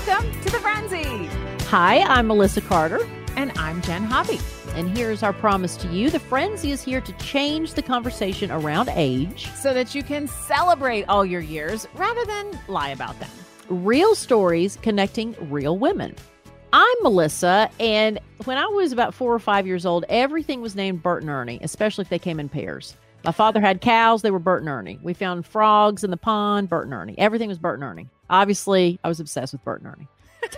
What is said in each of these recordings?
Welcome to The Frenzy. Hi, I'm Melissa Carter. And I'm Jen Hobby. And here's our promise to you. The Frenzy is here to change the conversation around age so that you can celebrate all your years rather than lie about them. Real stories connecting real women. I'm Melissa, and when I was about 4 or 5 years old, everything was named Bert and Ernie, especially if they came in pairs. My father had cows, they were Bert and Ernie. We found frogs in the pond, Bert and Ernie. Everything was Bert and Ernie. Obviously, I was obsessed with Bert and Ernie.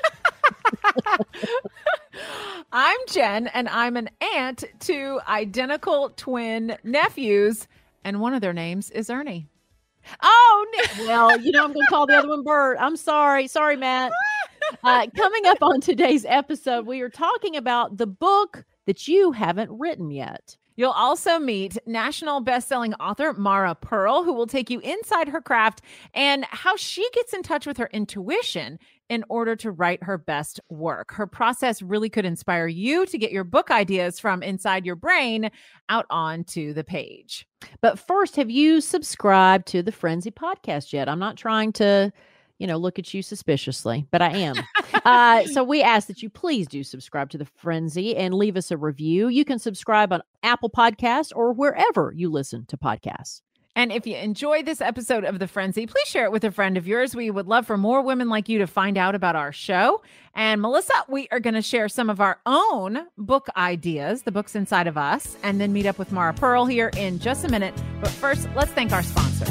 I'm Jen, and I'm an aunt to identical twin nephews, and one of their names is Ernie. Oh, no. Well, I'm going to call the other one Bert. I'm sorry. Sorry, Matt. Coming up on today's episode, we are talking about the book that you haven't written yet. You'll also meet national best-selling author Mara Pearl, who will take you inside her craft and how she gets in touch with her intuition in order to write her best work. Her process really could inspire you to get your book ideas from inside your brain out onto the page. But first, have you subscribed to the Frenzy podcast yet? I'm not trying to look at you suspiciously, but I am. So we ask that you please do subscribe to the Frenzy and leave us a review. You can subscribe on Apple Podcasts or wherever you listen to podcasts. And if you enjoyed this episode of The Frenzy, please share it with a friend of yours. We would love for more women like you to find out about our show. And Melissa, we are going to share some of our own book ideas, the books inside of us, and then meet up with Mara Pearl here in just a minute. But first, let's thank our sponsor.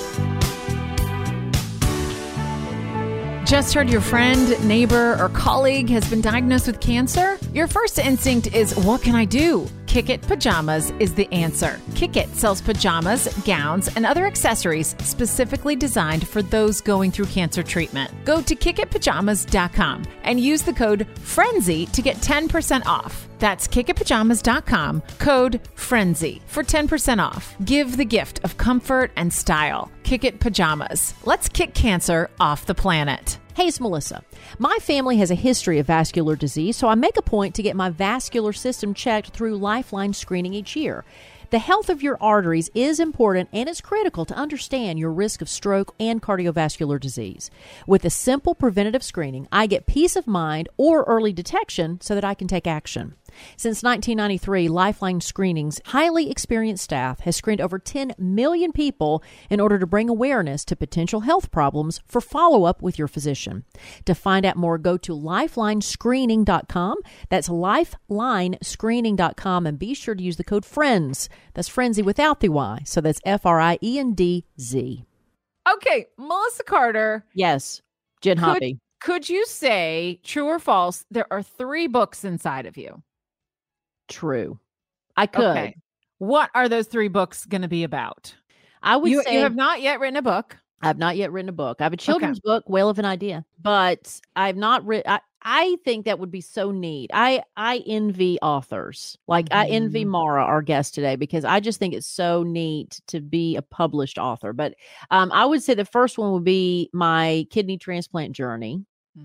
Just heard your friend, neighbor, or colleague has been diagnosed with cancer? Your first instinct is, what can I do? Kick It Pajamas is the answer. Kick It sells pajamas, gowns, and other accessories specifically designed for those going through cancer treatment. Go to kickitpajamas.com and use the code FRENZY to get 10% off. That's kickitpajamas.com, code FRENZY for 10% off. Give the gift of comfort and style. Kick It Pajamas. Let's kick cancer off the planet. Hey, it's Melissa. My family has a history of vascular disease, so I make a point to get my vascular system checked through Lifeline screening each year. The health of your arteries is important, and it's critical to understand your risk of stroke and cardiovascular disease. With a simple preventative screening, I get peace of mind or early detection so that I can take action. Since 1993, Lifeline Screening's highly experienced staff has screened over 10 million people in order to bring awareness to potential health problems for follow-up with your physician. To find out more, go to lifelinescreening.com. That's lifelinescreening.com, and be sure to use the code FRIENDS. That's Frenzy without the Y, so that's FRIENDZ. Okay, Melissa Carter. Yes, Jen Hobby. Could you say, true or false, there are 3 books inside of you? True. I could. Okay. What are those 3 books going to be about? I would say you have not yet written a book. I've not yet written a book. I have a children's book, Whale of an Idea, but I've not written. I think that would be so neat. I envy authors. Like I envy Mara, our guest today, because I just think it's so neat to be a published author. But I would say the first one would be my kidney transplant journey.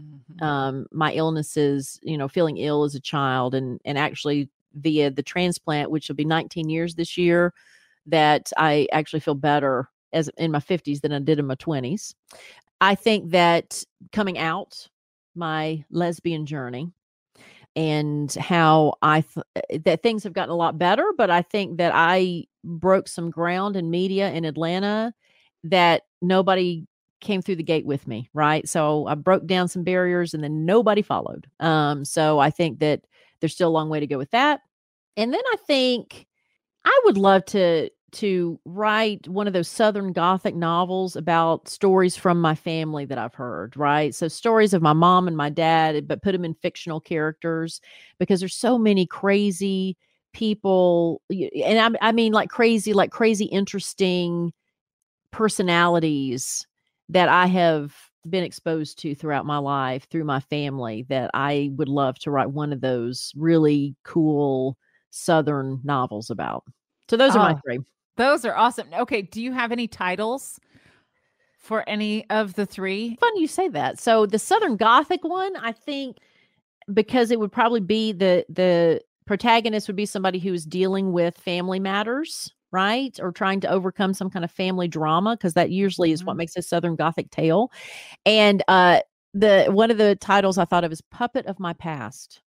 My illnesses, feeling ill as a child and actually via the transplant, which will be 19 years this year, that I actually feel better as in my 50s than I did in my 20s. I think that coming out, my lesbian journey, and how that things have gotten a lot better, but I think that I broke some ground in media in Atlanta that nobody came through the gate with me, right? So I broke down some barriers and then nobody followed. So I think that there's still a long way to go with that. And then I think I would love to write one of those Southern Gothic novels about stories from my family that I've heard, right? So stories of my mom and my dad, but put them in fictional characters, because there's so many crazy people. And I mean like crazy, interesting personalities that I have been exposed to throughout my life through my family, that I would love to write one of those really cool Southern novels about. So those are my 3. Those are awesome. Okay. Do you have any titles for any of the 3? Fun you say that. So the Southern Gothic one, I think, because it would probably be the protagonist would be somebody who is dealing with family matters, right? Or trying to overcome some kind of family drama, because that usually is what makes a Southern Gothic tale. And one of the titles I thought of is Puppet of My Past.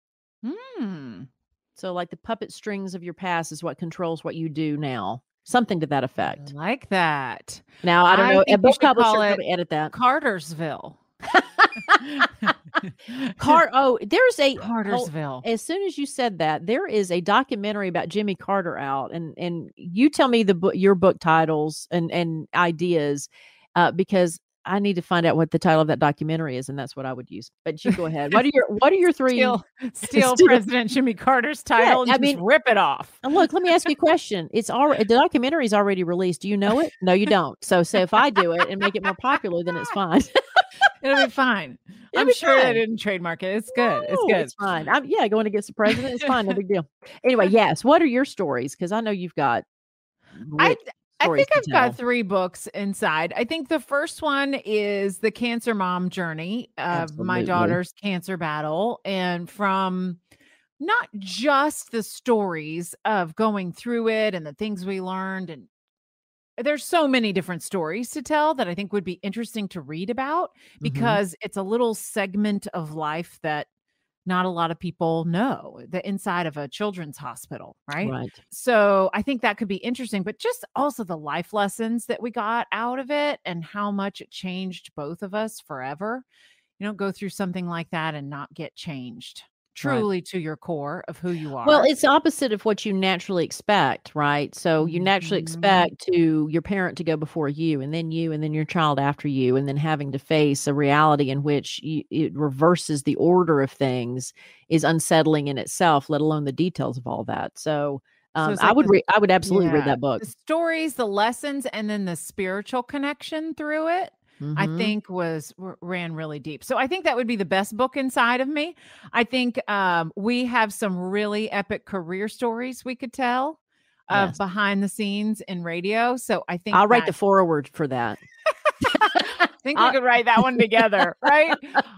So like the puppet strings of your past is what controls what you do now. Something to that effect. I like that. Now, I don't know. A book publisher could edit that. Cartersville. There's a Cartersville. As soon as you said that, there is a documentary about Jimmy Carter out, and you tell me your book titles and ideas, because I need to find out what the title of that documentary is, and that's what I would use. But you go ahead. What are your three? Steal President Jimmy Carter's title and just rip it off. And look, let me ask you a question. The documentary is already released. Do you know it? No, you don't. So if I do it and make it more popular, then it's fine. It'll be fine. I'm sure they didn't trademark it. It's good. It's good. It's fine. Going against the president. It's fine. No big deal. Anyway, yes. What are your stories? Because I know you've got. I think I've got 3 books inside. I think the first one is the cancer mom journey of my daughter's cancer battle. And from not just the stories of going through it and the things we learned. And there's so many different stories to tell that I think would be interesting to read about, because it's a little segment of life that not a lot of people know, the inside of a children's hospital, right? So I think that could be interesting, but just also the life lessons that we got out of it and how much it changed both of us forever. You don't go through something like that and not get changed truly to your core of who you are. Well, it's opposite of what you naturally expect, right? So you naturally expect your parent to go before you, and then your child after you, and then having to face a reality in which it reverses the order of things is unsettling in itself, let alone the details of all that. So I would absolutely read that book. The stories, the lessons, and then the spiritual connection through it. I think ran really deep. So I think that would be the best book inside of me. I think we have some really epic career stories we could tell of behind the scenes in radio. So I think I'll write the foreword for that. I think we could write that one together, right?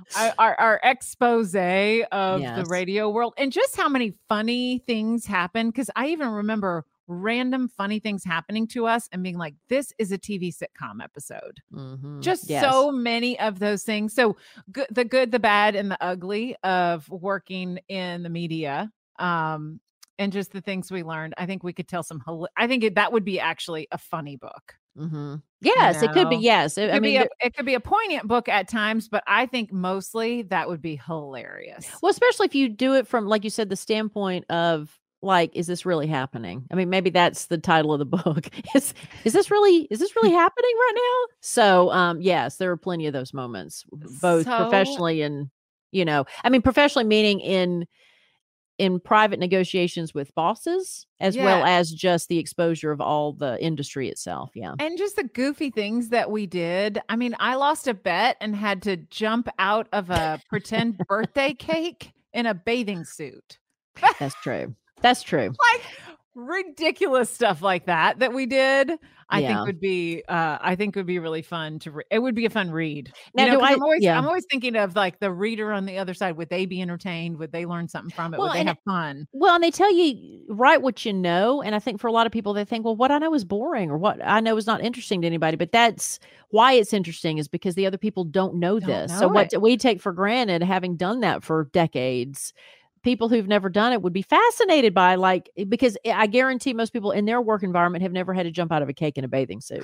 Our expose of the radio world and just how many funny things happen. Because I even remember random funny things happening to us and being like, this is a TV sitcom episode. Just so many of those things. So the good, the bad, and the ugly of working in the media, and just the things we learned. I think we could tell I think that would be actually a funny book. Yes, it could be. Yes. It could be a poignant book at times, but I think mostly that would be hilarious. Well, especially if you do it from, like you said, the standpoint of, like, is this really happening? I mean, maybe that's the title of the book. Is this really happening right now? So, yes, there are plenty of those moments, both professionally and, professionally meaning in private negotiations with bosses, as well as just the exposure of all the industry itself. Yeah. And just the goofy things that we did. I mean, I lost a bet and had to jump out of a pretend birthday cake in a bathing suit. That's true. That's true. Like ridiculous stuff like that we did. I think would be really fun to it would be a fun read. Now, I'm always thinking of like the reader on the other side. Would they be entertained? Would they learn something from it? Would they have fun? Well, and they tell you write what you know. And I think for a lot of people, they think, well, what I know is boring or what I know is not interesting to anybody. But that's why it's interesting, is because the other people don't know this. So what we take for granted, having done that for decades, people who've never done it would be fascinated by, because I guarantee most people in their work environment have never had to jump out of a cake in a bathing suit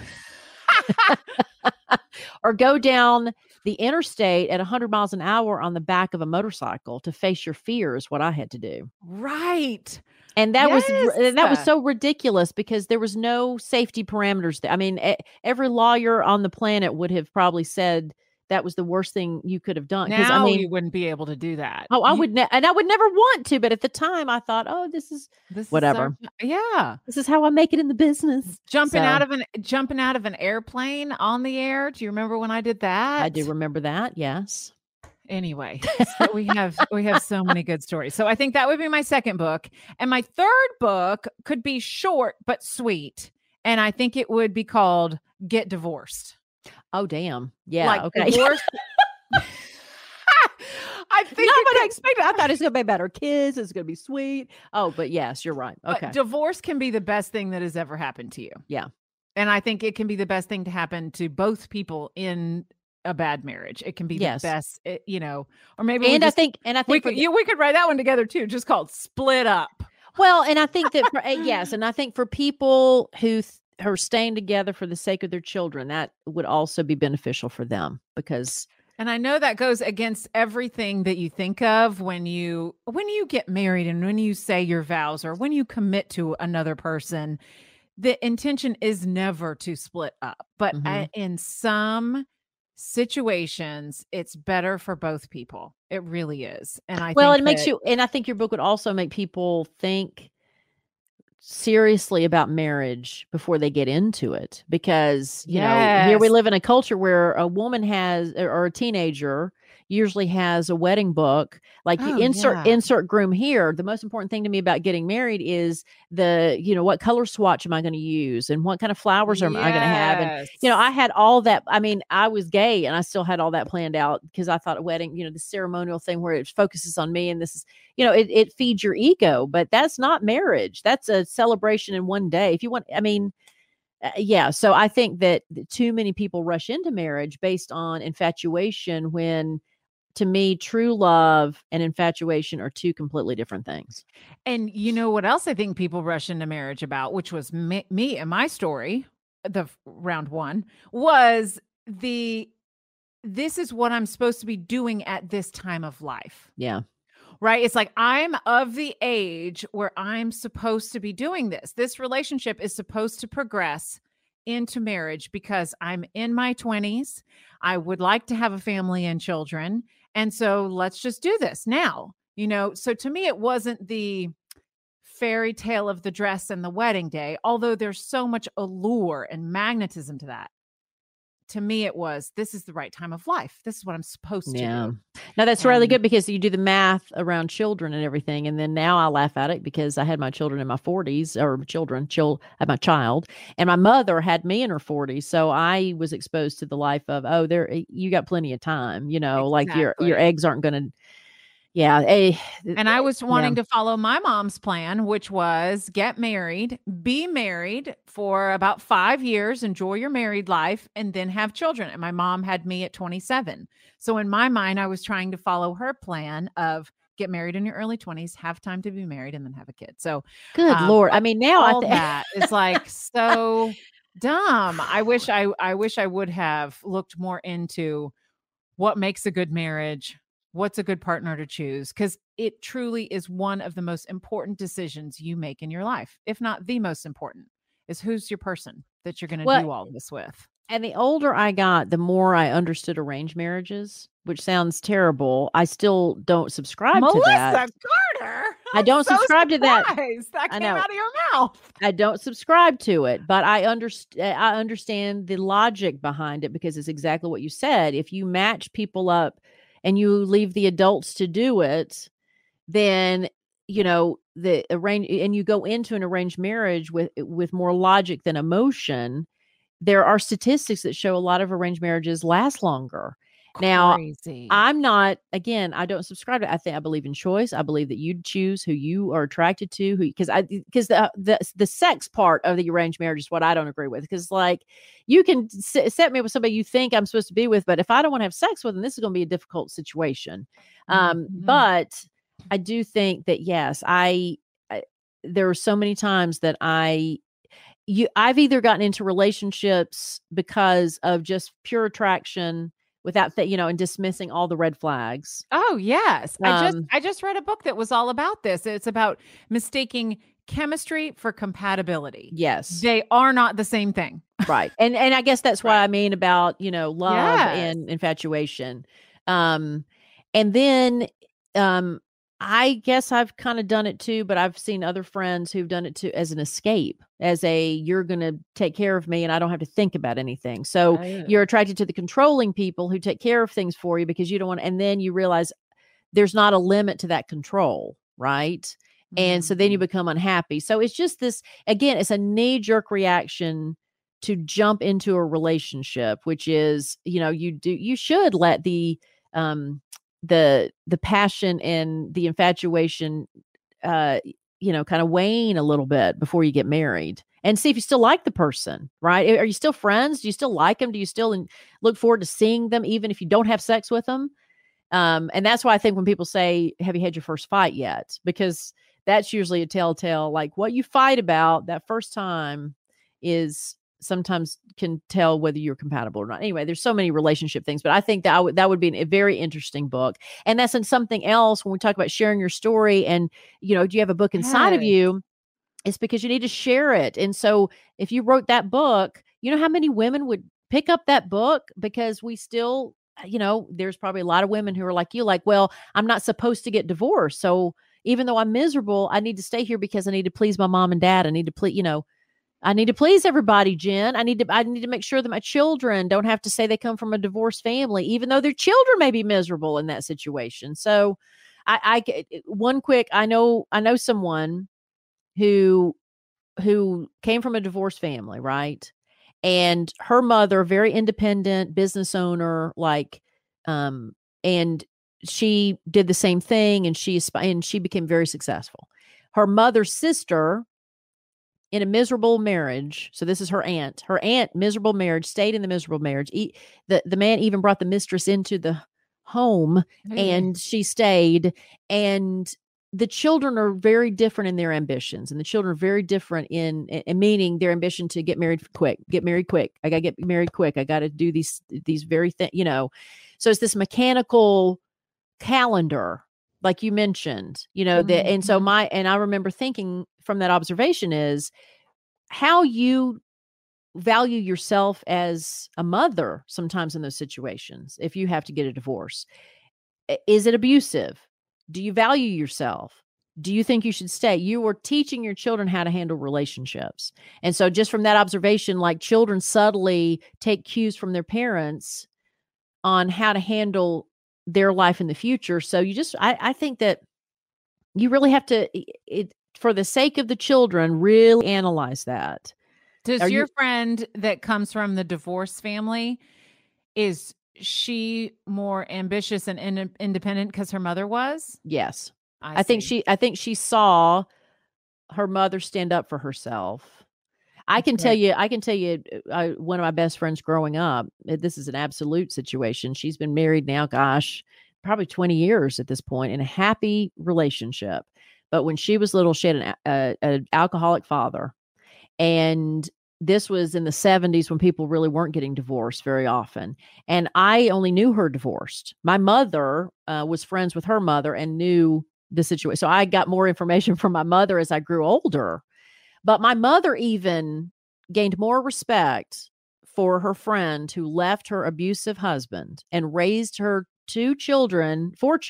or go down the interstate at 100 miles an hour on the back of a motorcycle to face your fears. What I had to do. Right. And that was so ridiculous because there was no safety parameters there. I mean, every lawyer on the planet would have probably said that was the worst thing you could have done. Now you wouldn't be able to do that. Oh, I would never want to. But at the time, I thought, oh, this is whatever. This is how I make it in the business. Jumping out of an airplane on the air. Do you remember when I did that? I do remember that. Yes. Anyway, so we have so many good stories. So I think that would be my second book, and my third book could be short but sweet, and I think it would be called Get Divorced. Oh, damn. Yeah. Okay. Divorce. I think not what I expected. I thought it was going to be better kids. It's going to be sweet. Oh, but yes, you're right. Okay. But divorce can be the best thing that has ever happened to you. Yeah. And I think it can be the best thing to happen to both people in a bad marriage. It can be Yes. the best, or maybe And I think we could write that one together too, just called Split Up. Well, and I think that yes, and I think for people who are staying together for the sake of their children, that would also be beneficial for them because. And I know that goes against everything that you think of when you get married and when you say your vows or when you commit to another person. The intention is never to split up, but in some situations, it's better for both people. It really is. And I think it makes you, and I think your book would also make people think seriously about marriage before they get into it, because you know, here we live in a culture where a woman has, or a teenager usually has a wedding book, like insert groom here. The most important thing to me about getting married is what color swatch am I going to use and what kind of flowers am I going to have? And I had all that. I mean, I was gay and I still had all that planned out because I thought a wedding, the ceremonial thing where it focuses on me and this is, it feeds your ego, but that's not marriage. That's a celebration in one day. If you want, so I think that too many people rush into marriage based on infatuation when, to me, true love and infatuation are two completely different things. And you know what else I think people rush into marriage about, which was me and my story, the round one, was this is what I'm supposed to be doing at this time of life. Yeah. Right? It's like, I'm of the age where I'm supposed to be doing this. This relationship is supposed to progress into marriage because I'm in my 20s. I would like to have a family and children. And so let's just do this now, So to me, it wasn't the fairy tale of the dress and the wedding day, although there's so much allure and magnetism to that. To me, it was, this is the right time of life. This is what I'm supposed to do. Now, that's really good because you do the math around children and everything. And then now I laugh at it because I had my children in my 40s, or I had my child, and my mother had me in her 40s. So I was exposed to the life of, you got plenty of time, Exactly. like your eggs aren't going to. Yeah. And I was wanting to follow my mom's plan, which was get married, be married for about 5 years, enjoy your married life, and then have children. And my mom had me at 27. So in my mind, I was trying to follow her plan of get married in your early 20s, have time to be married, and then have a kid. So good Lord. I mean, now all that is like so dumb. I wish I would have looked more into what makes a good marriage. What's a good partner to choose? Because it truly is one of the most important decisions you make in your life, if not the most important, is who's your person that you're going to do all this with. And the older I got, the more I understood arranged marriages, which sounds terrible. I still don't subscribe to that. Melissa Carter. I don't subscribe to that. That came out of your mouth. I don't subscribe to it, but I understand the logic behind it because it's exactly what you said. If you match people up and you leave the adults to do it, then the arrange, and you go into an arranged marriage with more logic than emotion. There are statistics that show a lot of arranged marriages last longer. Crazy. Now, I'm not, again, I don't subscribe to it. I believe in choice. I believe that you choose who you are attracted to, because the sex part of the arranged marriage is what I don't agree with. Because like, you can set me with somebody you think I'm supposed to be with, but if I don't want to have sex with them, this is going to be a difficult situation. But I do think that, yes, there are so many times that I've either gotten into relationships because of just pure attraction without and dismissing all the red flags. Oh, yes. I just read a book that was all about this. It's about mistaking chemistry for compatibility. Yes. They are not the same thing. Right. And I guess that's why I mean about, love and infatuation. And then I guess I've kind of done it too, but I've seen other friends who've done it too as an escape, you're going to take care of me and I don't have to think about anything. So you're attracted to the controlling people who take care of things for you because you don't want, and then you realize there's not a limit to that control. Right. And so then you become unhappy. So it's just this, again, it's a knee-jerk reaction to jump into a relationship, which is, you should let the passion and the infatuation, kind of wane a little bit before you get married. and see if you still like the person, right? Are you still friends? Do you still like them? Do you still look forward to seeing them, even if you don't have sex with them? And that's why I think when people say, have you had your first fight yet? Because that's usually a telltale, like what you fight about that first time is sometimes can tell whether you're compatible or not. Anyway, there's so many relationship things, but I think that that would be a very interesting book. And that's in something else when we talk about sharing your story and, do you have a book inside of you? It's because you need to share it. And so if you wrote that book, you know how many women would pick up that book? Because we still, there's probably a lot of women who are like you, like, well, I'm not supposed to get divorced. So even though I'm miserable, I need to stay here because I need to please my mom and dad. I need to please, I need to please everybody, Jen. I need to make sure that my children don't have to say they come from a divorced family, even though their children may be miserable in that situation. So I know someone who came from a divorced family, right? And her mother, very independent business owner, and she did the same thing, and she became very successful. Her mother's sister, in a miserable marriage. So this is her aunt. Her aunt, miserable marriage, stayed in the miserable marriage. The man even brought the mistress into the home, and she stayed. And the children are very different in their ambitions, and the children are very different in meaning their ambition to get married quick. I got to get married quick. I got to do these very things, So it's this mechanical calendar, like you mentioned, and so I remember thinking from that observation is how you value yourself as a mother sometimes in those situations. If you have to get a divorce, is it abusive? Do you value yourself? Do you think you should stay? You are teaching your children how to handle relationships. And so just from that observation, like children subtly take cues from their parents on how to handle their life in the future. So I think that you really have to, for the sake of the children, really analyze that. Does your friend that comes from the divorce family, is she more ambitious and independent because her mother was? Yes. I think she saw her mother stand up for herself. I can tell you, one of my best friends growing up, this is an absolute situation. She's been married now, gosh, probably 20 years at this point, in a happy relationship. But when she was little, she had an alcoholic father. And this was in the 70s when people really weren't getting divorced very often. And I only knew her divorced. My mother was friends with her mother and knew the situation. So I got more information from my mother as I grew older. But my mother even gained more respect for her friend who left her abusive husband and raised her four children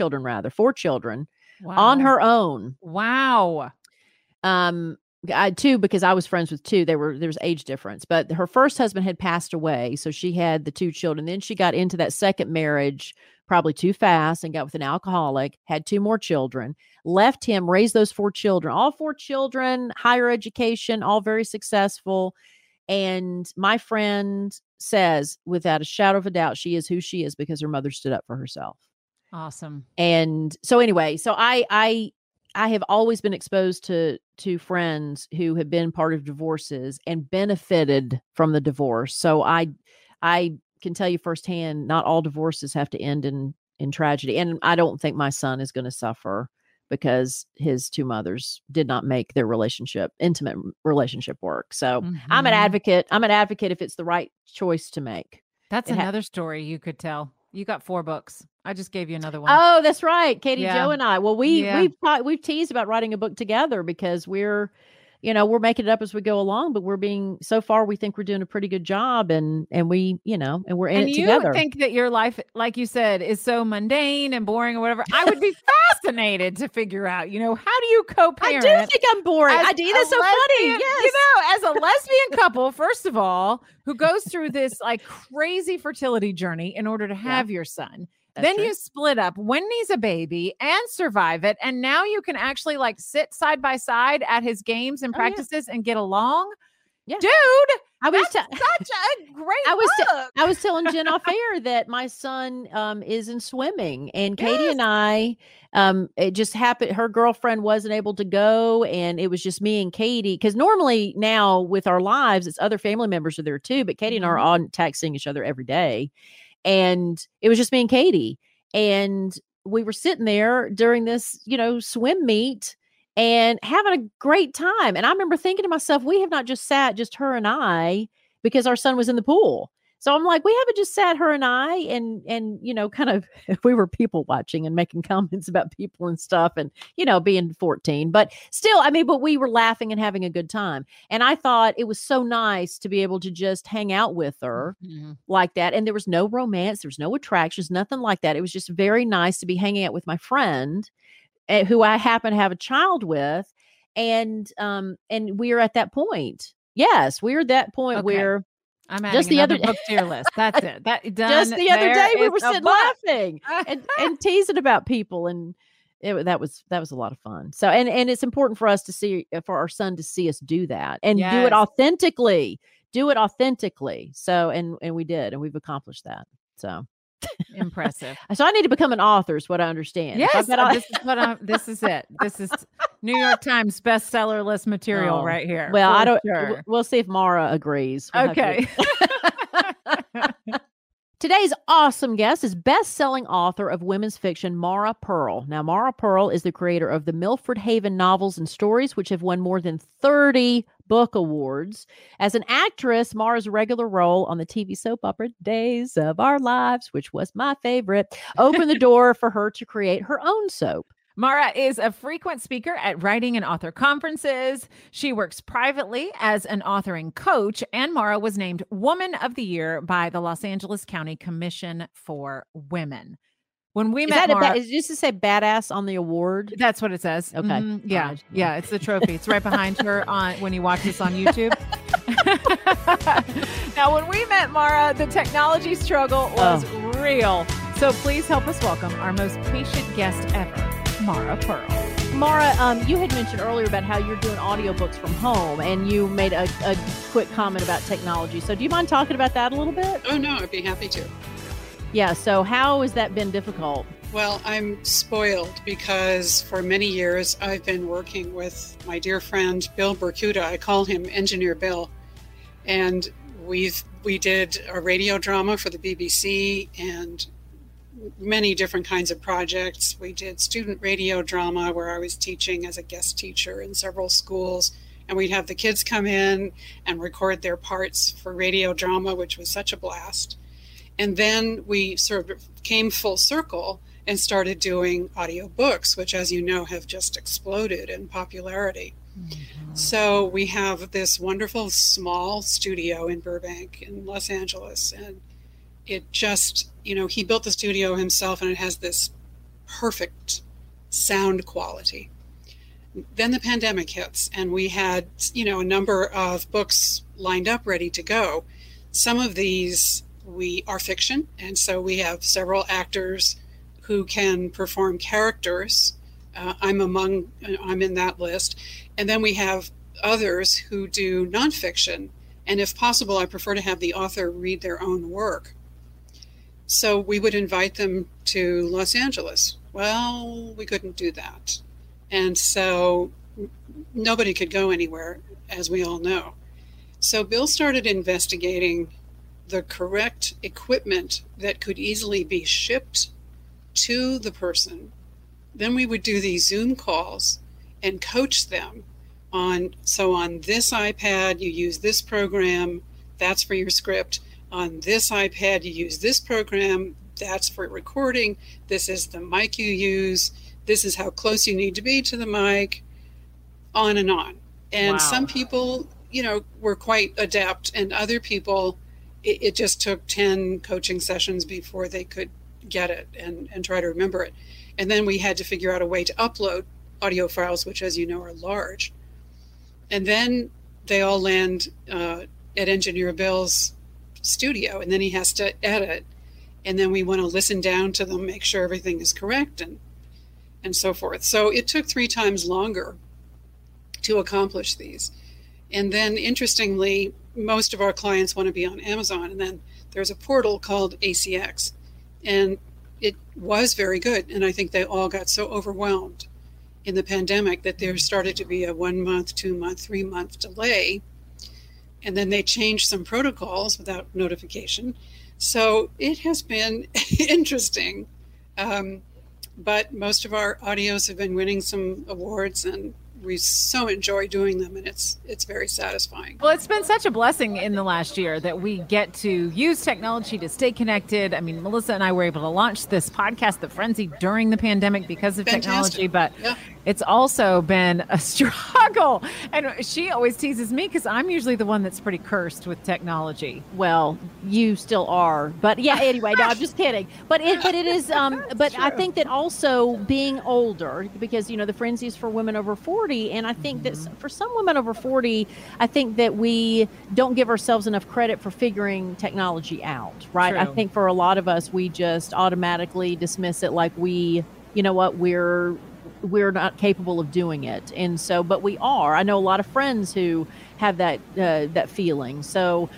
on her own. Wow. I had two because I was friends with two. There was age difference, but her first husband had passed away. So she had the two children. Then she got into that second marriage probably too fast and got with an alcoholic, had two more children, left him, raised those four children, all four children, higher education, all very successful. And my friend says, without a shadow of a doubt, she is who she is because her mother stood up for herself. Awesome. And so anyway, so I have always been exposed to friends who have been part of divorces and benefited from the divorce. So I can tell you firsthand, not all divorces have to end in tragedy. And I don't think my son is going to suffer because his two mothers did not make their intimate relationship work. So I'm an advocate. I'm an advocate if it's the right choice to make. That's another story you could tell. You got 4 books. I just gave you another one. Oh, that's right. Katie, Joe, and I. Well, we've teased about writing a book together because we're making it up as we go along, but so far we think we're doing a pretty good job, and we, and we're in it together. You think that your life, like you said, is so mundane and boring or whatever. I would be fascinated to figure out, how do you co-parent? I do think I'm boring. I do. That's so funny. Yes. As a lesbian couple, first of all, who goes through this like crazy fertility journey in order to have your son. Then you split up, Wendy's a baby, and survive it. And now you can actually like sit side by side at his games and practices and get along. Yeah. Dude, that's such a great book. I was telling Jen off air that my son is in swimming, and Katie and I, it just happened. Her girlfriend wasn't able to go, and it was just me and Katie. Because normally now with our lives, it's other family members are there too, but Katie and I are on texting each other every day, and it was just me and Katie, and we were sitting there during this, swim meet and having a great time. And I remember thinking to myself, we have not just sat, just her and I, because our son was in the pool. So I'm like, we haven't just sat her and I and kind of, we were people watching and making comments about people and stuff and, being 14, but still, but we were laughing and having a good time. And I thought it was so nice to be able to just hang out with her like that. And there was no romance, there was no attractions, nothing like that. It was just very nice to be hanging out with my friend who I happen to have a child with. And we're at that point. Yes, we're at that point where I'm adding just the other book to your list. That's it. That done. Just the other day we were sitting laughing and teasing about people, and that was a lot of fun. So and it's important for us to see, for our son to see us do that and do it authentically. So and we did, and we've accomplished that. So impressive. So I need to become an author is what I understand. Yes, this is it. This is New York Times bestseller list material right here. Well, I don't. Sure. We'll see if Mara agrees. Okay. Today's awesome guest is best-selling author of women's fiction, Mara Pearl. Now, Mara Pearl is the creator of the Milford Haven novels and stories, which have won more than 30 book awards. As an actress, Mara's regular role on the TV soap opera Days of Our Lives, which was my favorite, opened the door for her to create her own soap. Mara is a frequent speaker at writing and author conferences. She works privately as an authoring coach, and Mara was named Woman of the Year by the Los Angeles County Commission for Women. When we met Mara, is just to say badass on the award? That's what it says. Okay. Mm-hmm. Yeah. Right. Yeah. It's the trophy. It's right behind her when you watch this on YouTube. Now, when we met Mara, the technology struggle was real. So please help us welcome our most patient guest ever, Mara Pearl. Mara, you had mentioned earlier about how you're doing audiobooks from home, and you made a quick comment about technology. So do you mind talking about that a little bit? Oh, no, I'd be happy to. Yeah, so how has that been difficult? Well, I'm spoiled because for many years I've been working with my dear friend Bill Bercuda. I call him Engineer Bill. And we did a radio drama for the BBC and many different kinds of projects. We did student radio drama where I was teaching as a guest teacher in several schools, and we'd have the kids come in and record their parts for radio drama, which was such a blast. And then we sort of came full circle and started doing audiobooks, which, as you know, have just exploded in popularity. Mm-hmm. So we have this wonderful small studio in Burbank in Los Angeles, and it just, he built the studio himself, and it has this perfect sound quality. Then the pandemic hits, and we had, a number of books lined up ready to go. Some of these we are fiction, and so we have several actors who can perform characters. I'm in that list. And then we have others who do nonfiction, and if possible, I prefer to have the author read their own work. So we would invite them to Los Angeles. Well, we couldn't do that. And so nobody could go anywhere, as we all know. So Bill started investigating the correct equipment that could easily be shipped to the person. Then we would do these Zoom calls and coach them on this iPad, you use this program, that's for your script. On this iPad, you use this program, that's for recording. This is the mic you use. This is how close you need to be to the mic, on and on. And wow. Some people, were quite adept, and other people, it just took 10 coaching sessions before they could get it and try to remember it. And then we had to figure out a way to upload audio files, which, as you know, are large. And then they all land at Engineer Bill's studio, and then he has to edit. And then we want to listen down to them, make sure everything is correct, and so forth. So it took 3 times longer to accomplish these. And then interestingly, most of our clients want to be on Amazon. And then there's a portal called ACX. And it was very good. And I think they all got so overwhelmed in the pandemic that there started to be a 1 month, 2 month, 3 month delay. And then they changed some protocols without notification. So it has been interesting. But most of our audios have been winning some awards, and we so enjoy doing them, and it's very satisfying. Well, it's been such a blessing in the last year that we get to use technology to stay connected. I mean, Melissa and I were able to launch this podcast, The Frenzy, during the pandemic because of technology, but it's also been a struggle. And she always teases me because I'm usually the one that's pretty cursed with technology. Well, you still are, but yeah. Anyway, no, I'm just kidding. But it is. But I think that also being older, because the Frenzy is for women over 40, and I think that for some women over 40, I think that we don't give ourselves enough credit for figuring technology out. Right? True. I think for a lot of us, we just automatically dismiss it like we're not capable of doing it. And so, but we are. I know a lot of friends who have that feeling. So,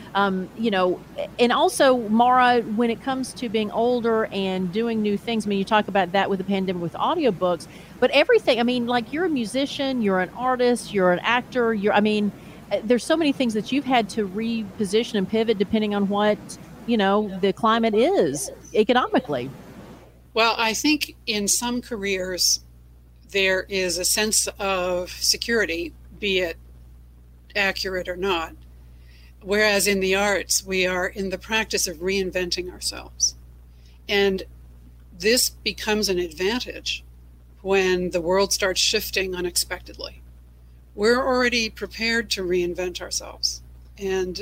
and also, Mara, when it comes to being older and doing new things, I mean, you talk about that with the pandemic with audiobooks, but everything, I mean, like you're a musician, you're an artist, you're an actor, there's so many things that you've had to reposition and pivot depending on what, the climate is economically. Well, I think in some careers, there is a sense of security, be it accurate or not. Whereas in the arts, we are in the practice of reinventing ourselves. And this becomes an advantage when the world starts shifting unexpectedly. We're already prepared to reinvent ourselves. And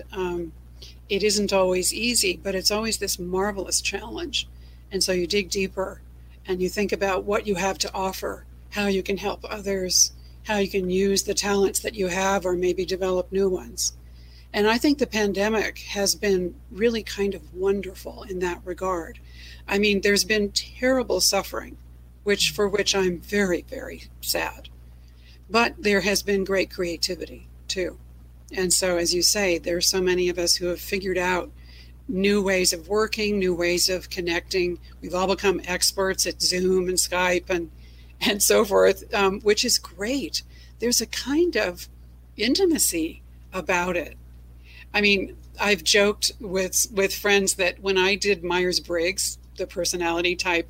it isn't always easy, but it's always this marvelous challenge. And so you dig deeper and you think about what you have to offer, how you can help others, how you can use the talents that you have or maybe develop new ones. And I think the pandemic has been really kind of wonderful in that regard. I mean, there's been terrible suffering, for which I'm very, very sad. But there has been great creativity too. And so, as you say, there are so many of us who have figured out new ways of working, new ways of connecting. We've all become experts at Zoom and Skype and so forth, which is great. There's a kind of intimacy about it. I mean, I've joked with friends that when I did Myers-Briggs, the personality type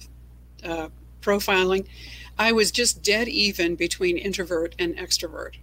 profiling, I was just dead even between introvert and extrovert.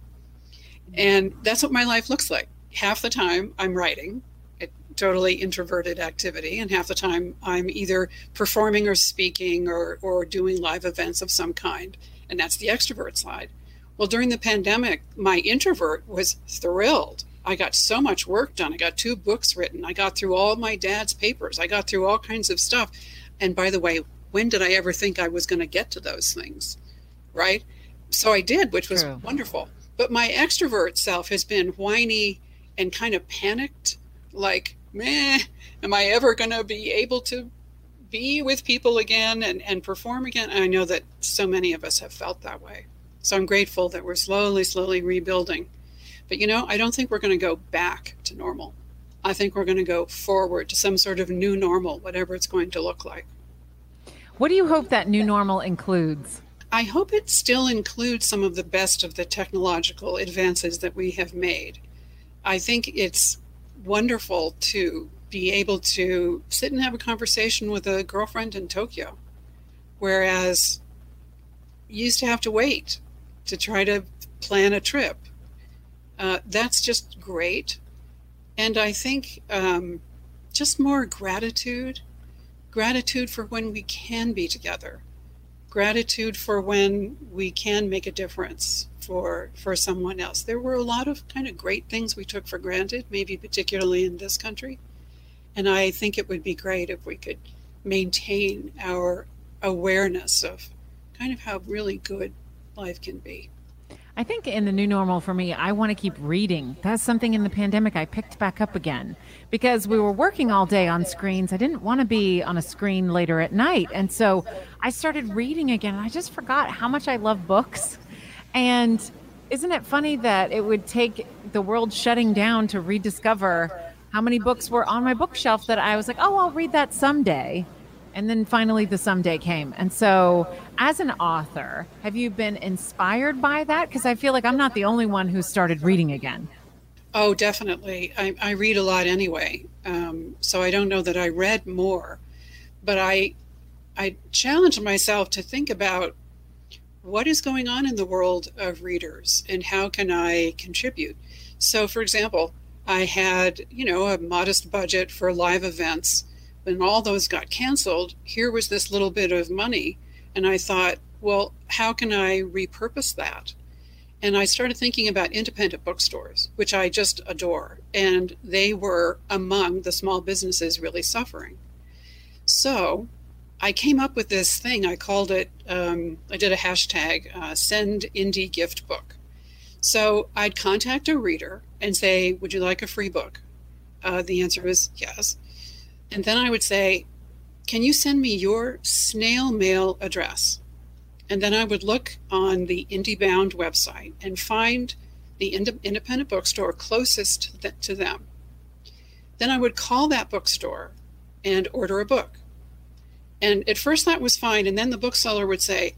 And that's what my life looks like. Half the time I'm writing, a totally introverted activity, and half the time I'm either performing or speaking or doing live events of some kind. And that's the extrovert side. Well, during the pandemic, my introvert was thrilled. I got so much work done. I got 2 books written. I got through all my dad's papers. I got through all kinds of stuff. And by the way, when did I ever think I was going to get to those things? Right? So I did, which was wonderful. But my extrovert self has been whiny and kind of panicked, like, am I ever going to be able to be with people again and perform again? And I know that so many of us have felt that way. So I'm grateful that we're slowly rebuilding. But, I don't think we're going to go back to normal. I think we're going to go forward to some sort of new normal, whatever it's going to look like. What do you hope that new normal includes? I hope it still includes some of the best of the technological advances that we have made. I think it's wonderful to be able to sit and have a conversation with a girlfriend in Tokyo, whereas you used to have to wait to try to plan a trip. That's just great. And I think just more gratitude for when we can be together, gratitude for when we can make a difference for someone else. There were a lot of kind of great things we took for granted, maybe particularly in this country. And I think it would be great if we could maintain our awareness of kind of how really good life can be. I think in the new normal for me, I want to keep reading. That's something in the pandemic I picked back up again because we were working all day on screens. I didn't want to be on a screen later at night. And so I started reading again. I just forgot how much I love books. And isn't it funny that it would take the world shutting down to rediscover how many books were on my bookshelf that I was like, oh, I'll read that someday. And then finally the someday came. And so as an author, have you been inspired by that? Because I feel like I'm not the only one who started reading again. Oh, definitely. I read a lot anyway. So I don't know that I read more, but I challenged myself to think about what is going on in the world of readers and how can I contribute. So, for example, I had, a modest budget for live events. When all those got canceled, here was this little bit of money. And I thought, well, how can I repurpose that? And I started thinking about independent bookstores, which I just adore. And they were among the small businesses really suffering. So I came up with this thing. I called it, I did a hashtag, send indie gift book. So I'd contact a reader and say, would you like a free book? The answer was yes. And then I would say, can you send me your snail mail address? And then I would look on the IndieBound website and find the independent bookstore closest to them. Then I would call that bookstore and order a book. And at first that was fine. And then the bookseller would say,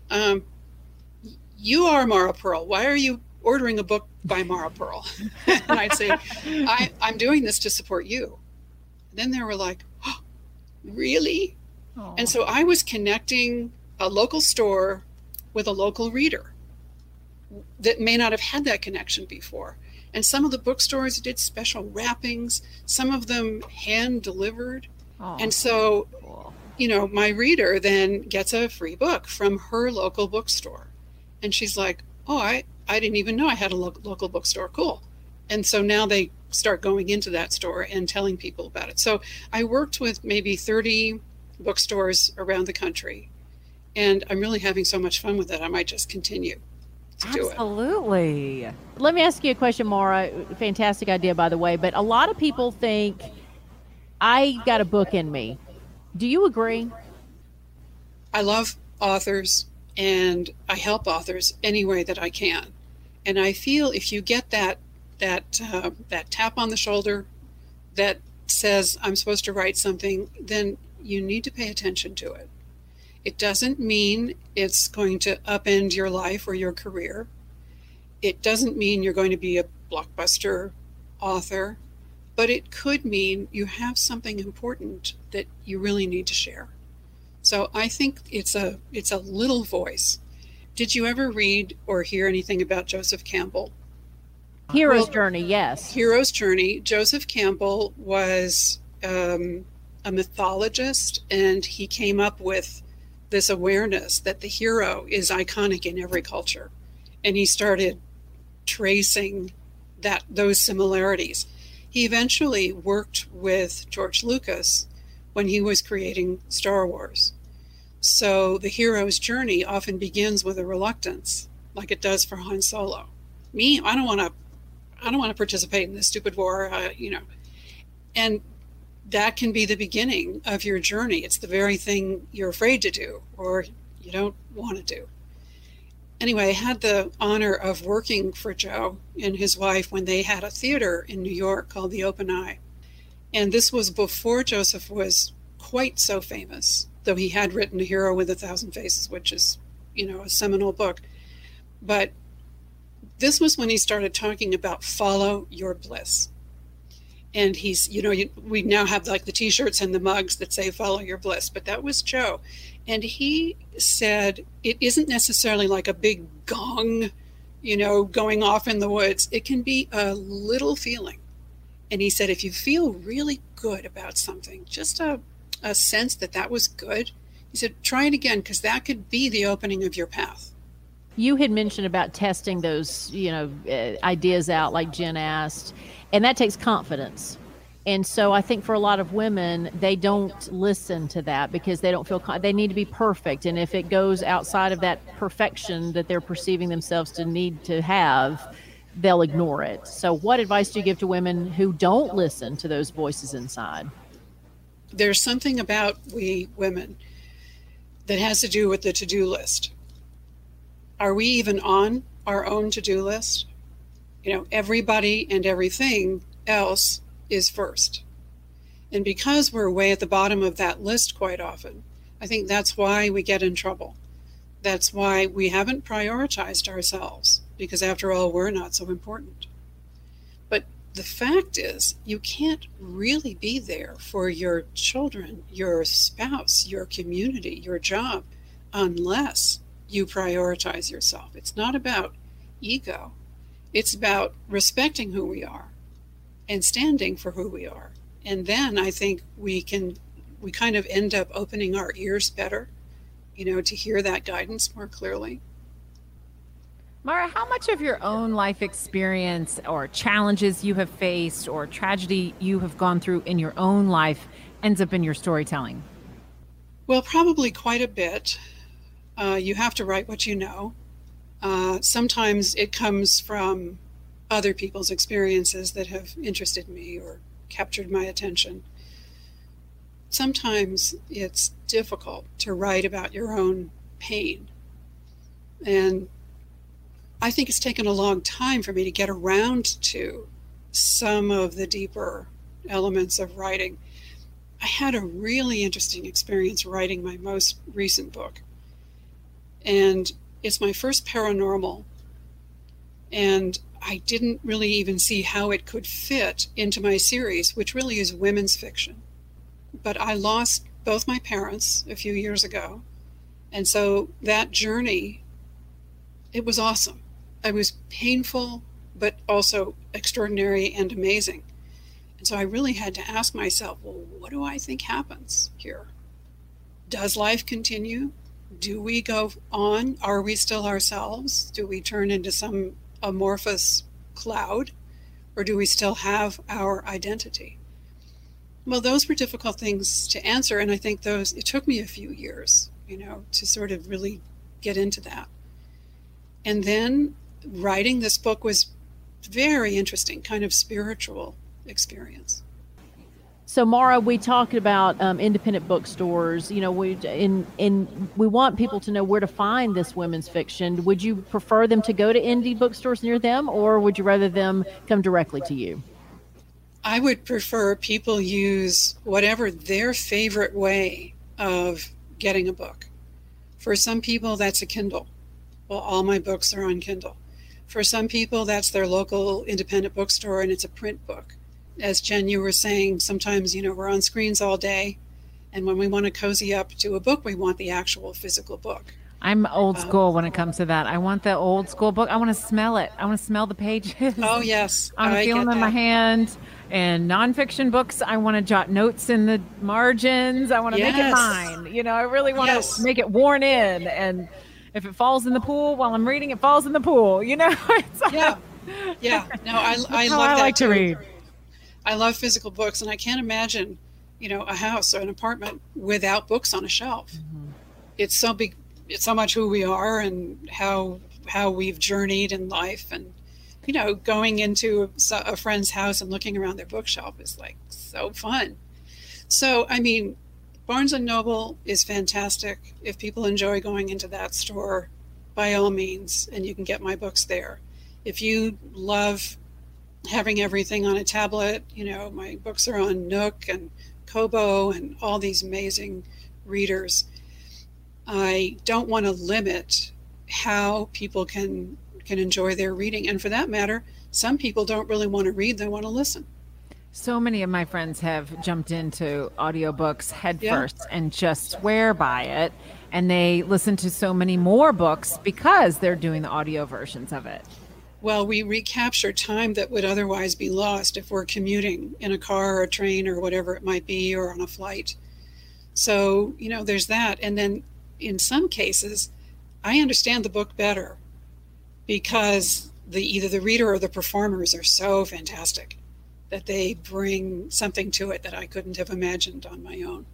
you are Mara Pearl. Why are you ordering a book by Mara Pearl? And I'd say, I'm doing this to support you. And then they were like, oh, really? Aww. And so I was connecting a local store with a local reader that may not have had that connection before. And some of the bookstores did special wrappings, some of them hand delivered. Oh, and so, cool. My reader then gets a free book from her local bookstore. And she's like, oh, I didn't even know I had a local bookstore. Cool. And so now they start going into that store and telling people about it. So I worked with maybe 30 bookstores around the country. And I'm really having so much fun with it. I might just continue to do it. Absolutely. Let me ask you a question, Mara. Fantastic idea, by the way. But a lot of people think, I got a book in me. Do you agree? I love authors, and I help authors any way that I can. And I feel if you get that tap on the shoulder that says, I'm supposed to write something, then you need to pay attention to it. It doesn't mean it's going to upend your life or your career. It doesn't mean you're going to be a blockbuster author, but it could mean you have something important that you really need to share. So I think it's a little voice. Did you ever read or hear anything about Joseph Campbell? Hero's Journey, yes. Hero's Journey. Joseph Campbell was a mythologist, and he came up with this awareness that the hero is iconic in every culture. And he started tracing those similarities. He eventually worked with George Lucas when he was creating Star Wars. So the hero's journey often begins with a reluctance, like it does for Han Solo. Me, I don't want to participate in this stupid war, And that can be the beginning of your journey. It's the very thing you're afraid to do or you don't want to do. Anyway, I had the honor of working for Joe and his wife when they had a theater in New York called the Open Eye. And this was before Joseph was quite so famous, though he had written A Hero with a Thousand Faces, which is, a seminal book. But this was when he started talking about follow your bliss. And he's, we now have like the t-shirts and the mugs that say follow your bliss, but that was Joe. And he said, it isn't necessarily like a big gong, going off in the woods. It can be a little feeling. And he said, if you feel really good about something, just a sense that was good, he said, try it again, because that could be the opening of your path. You had mentioned about testing those, ideas out, like Jen asked, and that takes confidence. And so I think for a lot of women, they don't listen to that because they don't feel they need to be perfect. And if it goes outside of that perfection that they're perceiving themselves to need to have, they'll ignore it. So what advice do you give to women who don't listen to those voices inside? There's something about we women that has to do with the to-do list. Are we even on our own to-do list, everybody and everything else is first. And because we're way at the bottom of that list quite often, I think that's why we get in trouble. That's why we haven't prioritized ourselves, because after all, we're not so important. But the fact is, you can't really be there for your children, your spouse, your community, your job, unless you prioritize yourself. It's not about ego. It's about respecting who we are and standing for who we are. And then I think we kind of end up opening our ears better, to hear that guidance more clearly. Mara, how much of your own life experience or challenges you have faced or tragedy you have gone through in your own life ends up in your storytelling? Well, probably quite a bit. You have to write what you know. Sometimes it comes from other people's experiences that have interested me or captured my attention. Sometimes it's difficult to write about your own pain. And I think it's taken a long time for me to get around to some of the deeper elements of writing. I had a really interesting experience writing my most recent book. And it's my first paranormal. And I didn't really even see how it could fit into my series, which really is women's fiction. But I lost both my parents a few years ago. And so that journey, it was awesome. It was painful, but also extraordinary and amazing. And so I really had to ask myself, well, what do I think happens here? Does life continue? Do we go on? Are we still ourselves? Do we turn into some amorphous cloud? Or do we still have our identity? Well, those were difficult things to answer. And I think it took me a few years, to sort of really get into that. And then writing this book was very interesting, kind of spiritual experience. So, Mara, we talked about independent bookstores. We want people to know where to find this women's fiction. Would you prefer them to go to indie bookstores near them, or would you rather them come directly to you? I would prefer people use whatever their favorite way of getting a book. For some people, that's a Kindle. Well, all my books are on Kindle. For some people, that's their local independent bookstore and it's a print book. As Jen, you were saying, sometimes, we're on screens all day. And when we want to cozy up to a book, we want the actual physical book. I'm old school when it comes to that. I want the old school book. I want to smell it. I want to smell the pages. Oh, yes. I want to feel them in my hand. And nonfiction books, I want to jot notes in the margins. I want to make it mine. I really want to make it worn in. And if it falls in the pool while I'm reading, it falls in the pool. It's yeah. No, I love that. I like to read. I love physical books, and I can't imagine, a house or an apartment without books on a shelf. Mm-hmm. It's so big. It's so much who we are and how we've journeyed in life. And, going into a friend's house and looking around their bookshelf is like so fun. So, Barnes & Noble is fantastic. If people enjoy going into that store, by all means, and you can get my books there. If you love having everything on a tablet, my books are on Nook and Kobo and all these amazing readers. I don't want to limit how people can enjoy their reading. And for that matter, some people don't really want to read, they want to listen. So many of my friends have jumped into audiobooks head first and just swear by it. And they listen to so many more books because they're doing the audio versions of it. Well, we recapture time that would otherwise be lost if we're commuting in a car or a train or whatever it might be, or on a flight. So, there's that. And then in some cases, I understand the book better because either the reader or the performers are so fantastic that they bring something to it that I couldn't have imagined on my own.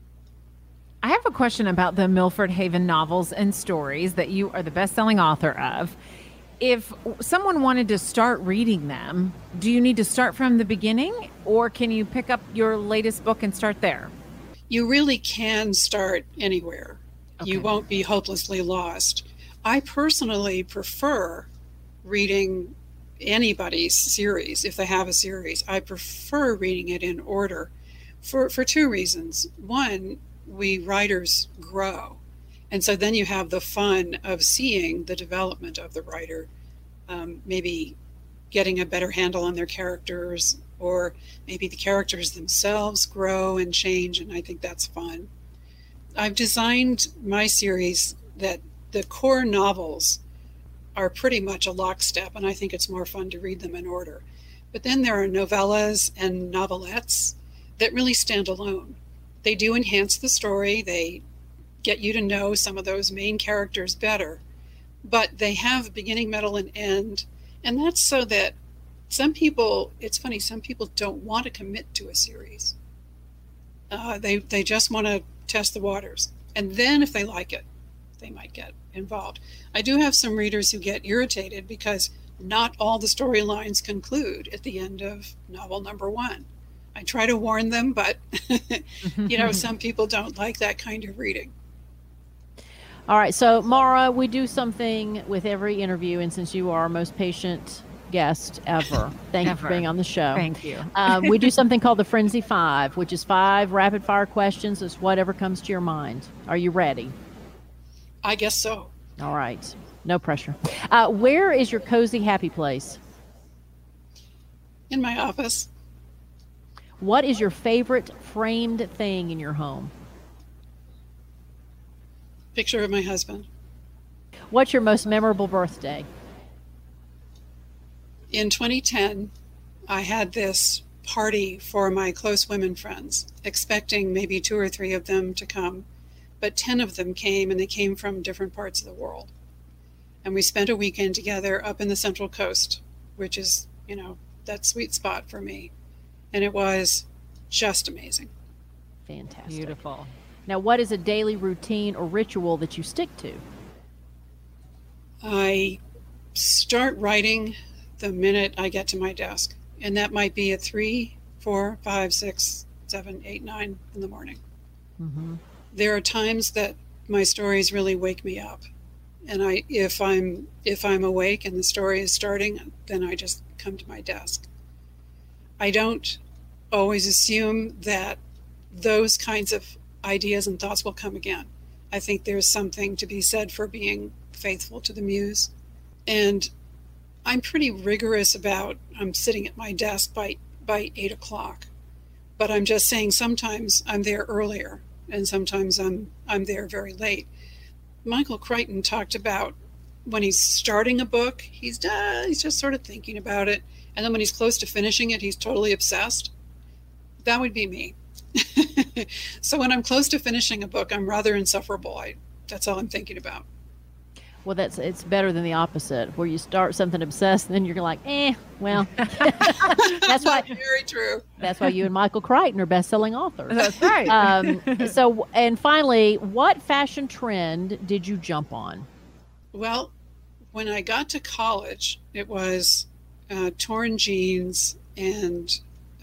I have a question about the Milford Haven novels and stories that you are the best-selling author of. If someone wanted to start reading them, do you need to start from the beginning, or can you pick up your latest book and start there? You really can start anywhere. Okay. You won't be hopelessly lost. I personally prefer reading anybody's series, if they have a series. I prefer reading it in order for two reasons. One, we writers grow. And so then you have the fun of seeing the development of the writer, maybe getting a better handle on their characters, or maybe the characters themselves grow and change, and I think that's fun. I've designed my series that the core novels are pretty much a lockstep, and I think it's more fun to read them in order. But then there are novellas and novelettes that really stand alone. They do enhance the story. They get you to know some of those main characters better, but they have beginning, middle, and end. And that's so that some people, it's funny, some people don't want to commit to a series. They just want to test the waters. And then if they like it, they might get involved. I do have some readers who get irritated because not all the storylines conclude at the end of novel number 1. I try to warn them, but some people don't like that kind of reading. All right. So, Mara, we do something with every interview, and since you are our most patient guest ever, thank you for being on the show. Thank you. We do something called the Frenzy 5, which is 5 rapid fire questions. It's whatever comes to your mind. Are you ready? I guess so. All right. No pressure. Where is your cozy, happy place? In my office. What is your favorite framed thing in your home? Picture of my husband. What's your most memorable birthday? In 2010, I had this party for my close women friends, expecting maybe 2 or 3 of them to come, but 10 of them came, and they came from different parts of the world. And we spent a weekend together up in the Central Coast, which is, that sweet spot for me. And it was just amazing. Fantastic. Beautiful. Now, what is a daily routine or ritual that you stick to? I start writing the minute I get to my desk. And that might be at 3, 4, 5, 6, 7, 8, 9 in the morning. Mm-hmm. There are times that my stories really wake me up. And if I'm awake and the story is starting, then I just come to my desk. I don't always assume that those kinds of ideas and thoughts will come again. I think there's something to be said for being faithful to the muse. And I'm pretty rigorous about, I'm sitting at my desk by 8 o'clock. But I'm just saying sometimes I'm there earlier and sometimes I'm there very late. Michael Crichton talked about when he's starting a book, he's just sort of thinking about it. And then when he's close to finishing it, he's totally obsessed. That would be me. So when I'm close to finishing a book, I'm rather insufferable. That's all I'm thinking about. Well, it's better than the opposite, where you start something obsessed and then you're like, well. That's why. Very true. That's why you and Michael Crichton are best-selling authors. That's right. So, and finally, what fashion trend did you jump on? Well, when I got to college, it was torn jeans and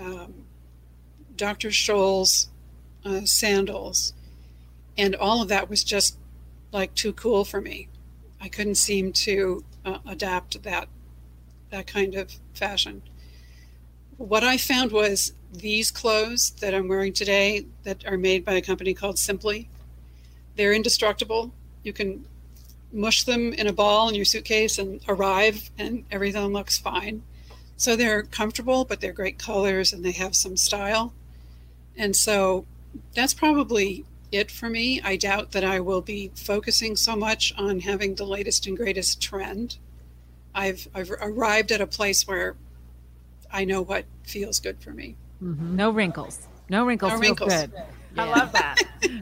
Dr. Scholl's sandals, and all of that was just like too cool for me. I couldn't seem to adapt that kind of fashion. What I found was these clothes that I'm wearing today that are made by a company called Simply. They're indestructible. You can mush them in a ball in your suitcase and arrive and everything looks fine. So they're comfortable, but they're great colors and they have some style. And so that's probably it for me. I doubt that I will be focusing so much on having the latest and greatest trend. I've arrived at a place where I know what feels good for me. Mm-hmm. No wrinkles. No wrinkles. No feels wrinkles. Good. Yeah. I love that.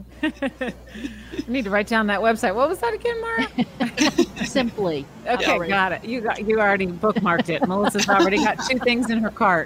I need to write down that website. What was that again, Mara? Simply. Okay, Yeah. got it. You already bookmarked it. Melissa's already got 2 things in her cart.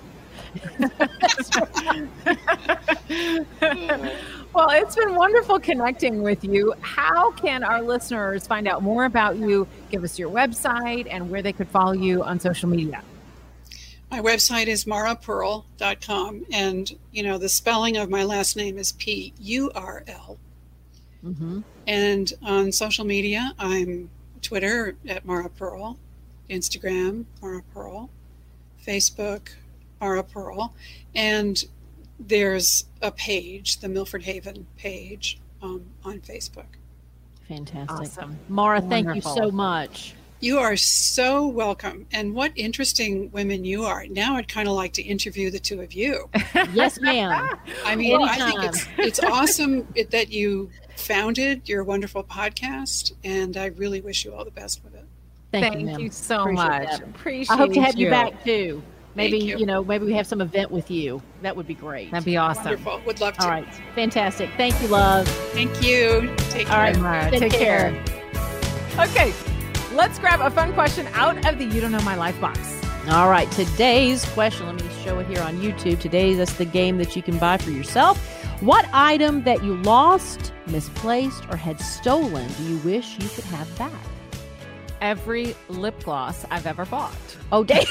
Well, it's been wonderful connecting with you. How can our listeners find out more about you? Give us your website and where they could follow you on social media. My website is marapearl.com, and the spelling of my last name is P-U-R-L. Mm-hmm. And on social media, I'm Twitter at Mara Pearl, Instagram, Mara Pearl, Facebook, Mara Pearl, and there's a page, the Milford Haven page on Facebook. Fantastic. Awesome. Mara, thank you so much. You are so welcome. And what interesting women you are. Now I'd kind of like to interview the two of you. Yes, ma'am. I mean, anytime. I think it's awesome that you founded your wonderful podcast, and I really wish you all the best with it. Thank you so much. Appreciate I hope to have you back too. Maybe, you. Maybe we have some event with you. That would be great. That'd be awesome. Wonderful. Would love to. All right. Fantastic. Thank you, love. Thank you. Take care. All right, Mara. Take care. Okay. Let's grab a fun question out of the You Don't Know My Life box. All right. Today's question, let me show it here on YouTube. That's the game that you can buy for yourself. What item that you lost, misplaced, or had stolen do you wish you could have back? Every lip gloss I've ever bought. Oh, dang.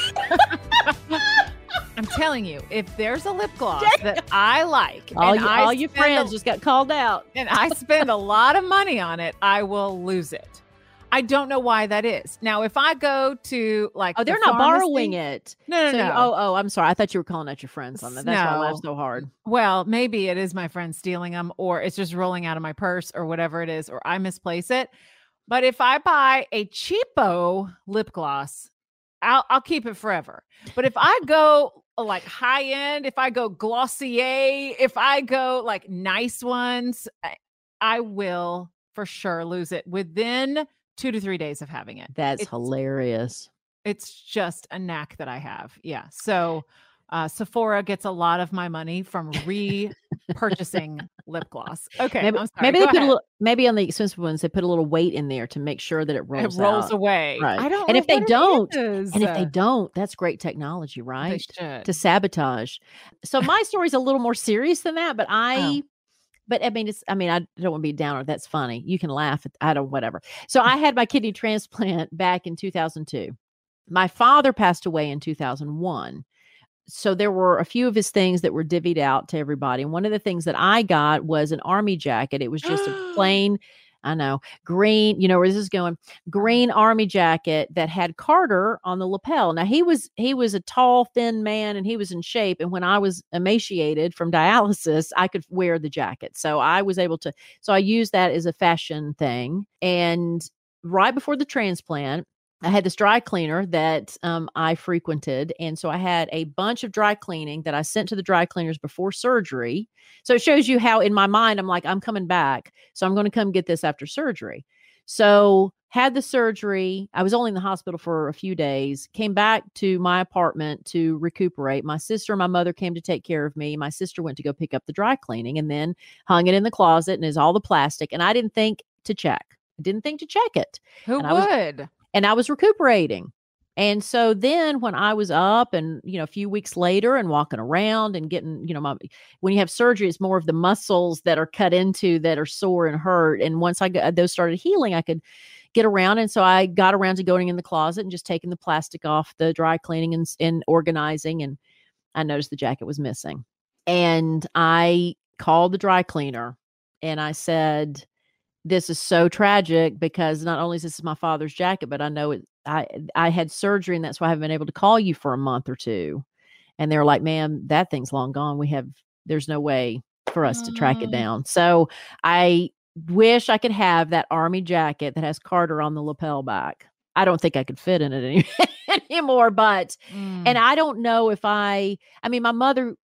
I'm telling you, if there's a lip gloss that I like, all your friends just got called out, and I spend a lot of money on it, I will lose it. I don't know why that is. Now, if I go to they're not borrowing it. No. I'm sorry. I thought you were calling out your friends on that. That's why I laughed so hard. Well, maybe it is my friend stealing them, or it's just rolling out of my purse, or whatever it is, or I misplace it. But if I buy a cheapo lip gloss, I'll keep it forever. But if I go like high end, if I go Glossier, if I go like nice ones, I will for sure lose it within 2 to 3 days of having it. That's hilarious. It's just a knack that I have. Yeah. So Sephora gets a lot of my money from repurchasing lip gloss. Okay. Maybe on the expensive ones, they put a little weight in there to make sure that it rolls away. Right. I don't and know if they don't, that's great technology, right? To sabotage. So my story's a little more serious than that, but I don't want to be a downer. That's funny. You can laugh at whatever. So I had my kidney transplant back in 2002. My father passed away in 2001. So there were a few of his things that were divvied out to everybody. And one of the things that I got was an army jacket. It was just a plain, green, where this is going, green army jacket that had Carter on the lapel. Now he was a tall, thin man, and he was in shape. And when I was emaciated from dialysis, I could wear the jacket. So I was able to, I used that as a fashion thing. And right before the transplant, I had this dry cleaner that I frequented. And so I had a bunch of dry cleaning that I sent to the dry cleaners before surgery. So it shows you how in my mind, I'm like, I'm coming back. So I'm going to come get this after surgery. So had the surgery. I was only in the hospital for a few days, came back to my apartment to recuperate. My sister and my mother came to take care of me. My sister went to go pick up the dry cleaning and then hung it in the closet and is all the plastic. And I didn't think to check. it. Who would? And I was recuperating. And so then when I was up and, a few weeks later and walking around and getting, when you have surgery, it's more of the muscles that are cut into that are sore and hurt. And once those started healing, I could get around. And so I got around to going in the closet and just taking the plastic off the dry cleaning and organizing. And I noticed the jacket was missing. And I called the dry cleaner and I said, this is so tragic because not only is this my father's jacket, but I know I had surgery and that's why I haven't been able to call you for a month or two. And they were like, ma'am, that thing's long gone. There's no way for us to track it down. So I wish I could have that army jacket that has Carter on the lapel back. I don't think I could fit in it anymore, but, and I don't know if my mother,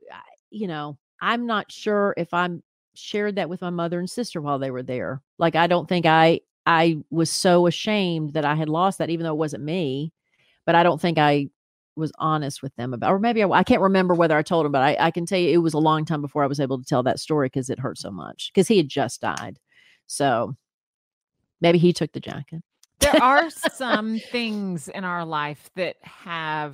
I'm not sure if I'm shared that with my mother and sister while they were there. Like, I don't think I was so ashamed that I had lost that, even though it wasn't me, but I don't think I was honest with them about, or maybe I can't remember whether I told them, but I can tell you it was a long time before I was able to tell that story because it hurt so much because he had just died. So maybe he took the jacket. There are some things in our life that have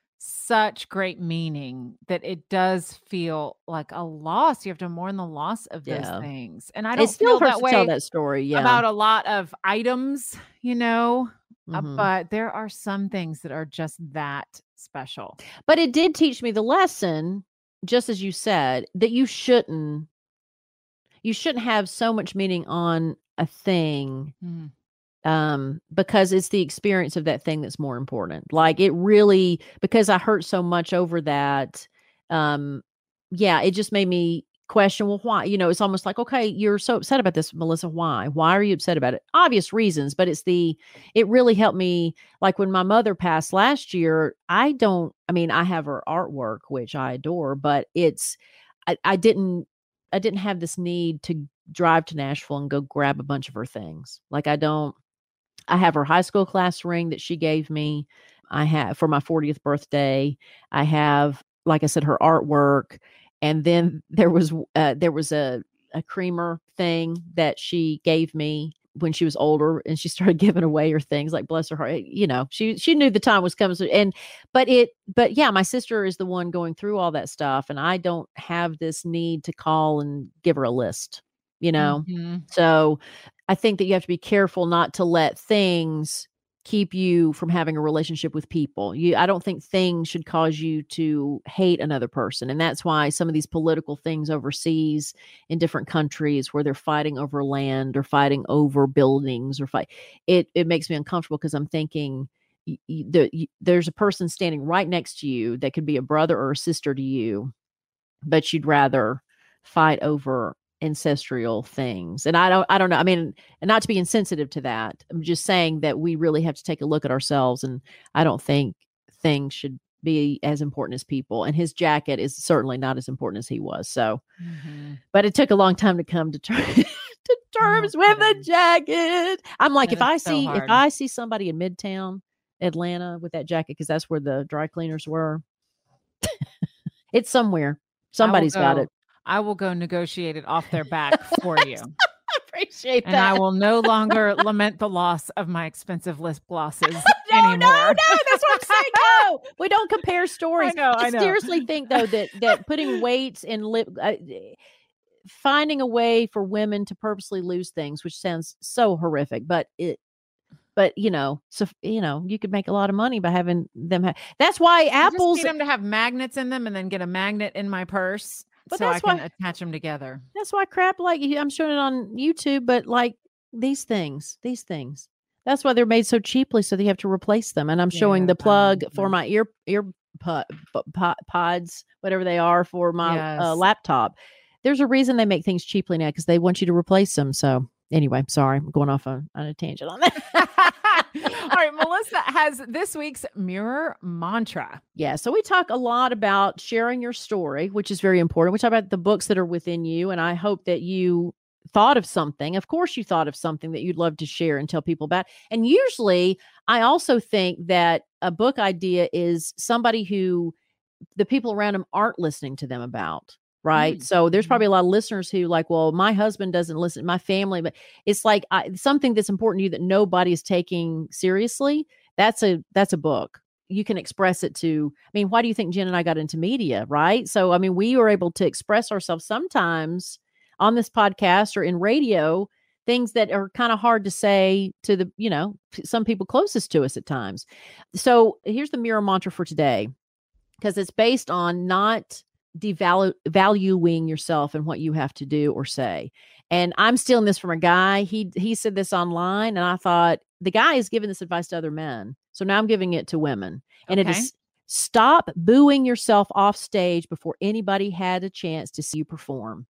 such great meaning that it does feel like a loss. You have to mourn the loss of those things. And I don't feel that way tell that story about a lot of items, but there are some things that are just that special. But it did teach me the lesson, just as you said, that you shouldn't have so much meaning on a thing because it's the experience of that thing that's more important. Like it really, because I hurt so much over that. Yeah, it just made me question, well, why? It's almost like, okay, you're so upset about this, Melissa. Why? Why are you upset about it? Obvious reasons, but it really helped me. Like when my mother passed last year, I have her artwork, which I adore, but I didn't have this need to drive to Nashville and go grab a bunch of her things. Like I have her high school class ring that she gave me. I have for my 40th birthday. I have, like I said, her artwork. And then there was a creamer thing that she gave me when she was older, and she started giving away her things. Like, bless her heart, she knew the time was coming. So, but yeah, my sister is the one going through all that stuff, and I don't have this need to call and give her a list. So I think that you have to be careful not to let things keep you from having a relationship with people. I don't think things should cause you to hate another person. And that's why some of these political things overseas in different countries where they're fighting over land or fighting over buildings it makes me uncomfortable, because I'm thinking there's a person standing right next to you that could be a brother or a sister to you, but you'd rather fight over ancestral things. And I don't know. I mean, and not to be insensitive to that. I'm just saying that we really have to take a look at ourselves. And I don't think things should be as important as people. And his jacket is certainly not as important as he was. So, but it took a long time to come to terms with the jacket. I'm like, if I see somebody in Midtown Atlanta with that jacket, because that's where the dry cleaners were, it's somewhere. Somebody's got it. I will go negotiate it off their back for you. I appreciate that. And I will no longer lament the loss of my expensive lip glosses anymore. No, that's what I'm saying. No, we don't compare stories. I know. Seriously think, though, that putting weights in lip, finding a way for women to purposely lose things, which sounds so horrific, but you could make a lot of money by having them. That's why apples. I just need them to have magnets in them, and then get a magnet in my purse. But so I can attach them together. That's why crap like I'm showing it on YouTube, but like these things, that's why they're made so cheaply. So they have to replace them. And I'm showing the plug for my ear pods, whatever they are, for my laptop. There's a reason they make things cheaply now, because they want you to replace them. So anyway, sorry, I'm going off on a tangent on that. All right, Melissa has this week's mirror mantra. Yeah, so we talk a lot about sharing your story, which is very important. We talk about the books that are within you, and I hope that you thought of something. Of course, you thought of something that you'd love to share and tell people about. And usually, I also think that a book idea is somebody who the people around them aren't listening to them about. Right. So there's probably a lot of listeners who like, well, my husband doesn't listen, my family, but it's like something that's important to you that nobody is taking seriously. That's a book. You can express it to, why do you think Jen and I got into media? Right. So, we were able to express ourselves sometimes on this podcast or in radio, things that are kind of hard to say to the, some people closest to us at times. So here's the mirror mantra for today, because it's based on not devaluing yourself and what you have to do or say. And I'm stealing this from a guy. He said this online, and I thought, the guy is giving this advice to other men. So now I'm giving it to women. And it is, stop booing yourself off stage before anybody had a chance to see you perform.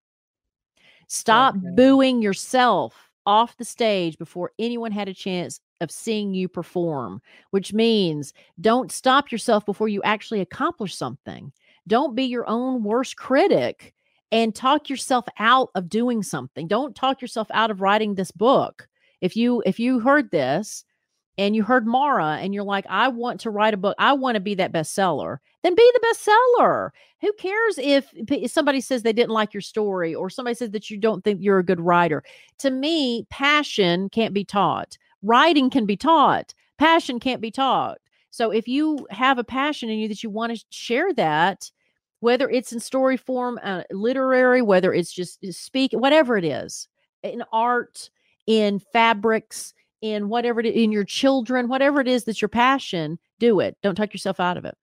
Stop booing yourself off the stage before anyone had a chance of seeing you perform, which means don't stop yourself before you actually accomplish something. Don't be your own worst critic and talk yourself out of doing something. Don't talk yourself out of writing this book. If you heard this and you heard Mara and you're like, I want to write a book, I want to be that bestseller, then be the bestseller. Who cares if somebody says they didn't like your story, or somebody says that you don't think you're a good writer? To me, passion can't be taught. Writing can be taught. Passion can't be taught. So if you have a passion in you that you want to share that, whether it's in story form, literary, whether it's just speak, whatever it is, in art, in fabrics, in whatever it is, in your children, whatever it is that's your passion, do it. Don't talk yourself out of it.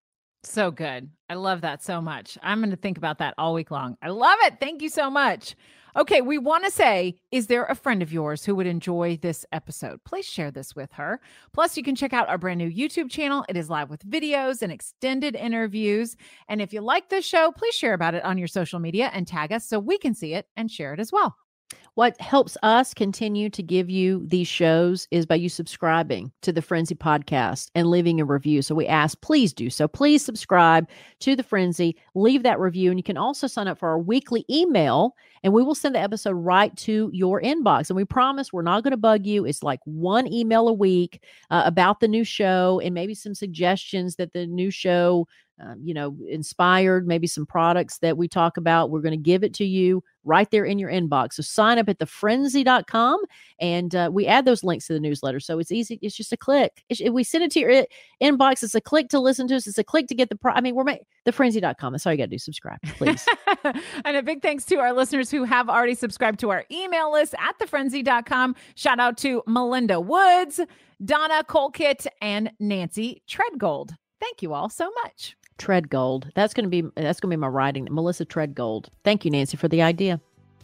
So good. I love that so much. I'm going to think about that all week long. I love it. Thank you so much. Okay, we want to say, is there a friend of yours who would enjoy this episode? Please share this with her. Plus, you can check out our brand new YouTube channel. It is live with videos and extended interviews. And if you like this show, please share about it on your social media and tag us so we can see it and share it as well. What helps us continue to give you these shows is by you subscribing to the Frenzy podcast and leaving a review. So we ask, please do so. Please subscribe to the Frenzy, leave that review, and you can also sign up for our weekly email, and we will send the episode right to your inbox. And we promise we're not going to bug you. It's like one email a week about the new show and maybe some suggestions that the new show inspired, maybe some products that we talk about. We're going to give it to you right there in your inbox. So sign up at thefrenzy.com, and we add those links to the newsletter. So it's easy. It's just a click. We send it to your inbox. It's a click to listen to us. It's a click to get thefrenzy.com. That's all you got to do. Subscribe, please. And a big thanks to our listeners who have already subscribed to our email list at thefrenzy.com. Shout out to Melinda Woods, Donna Colkett, and Nancy Treadgold. Thank you all so much. Treadgold. That's going to be my writing. Melissa Treadgold. Thank you, Nancy, for the idea.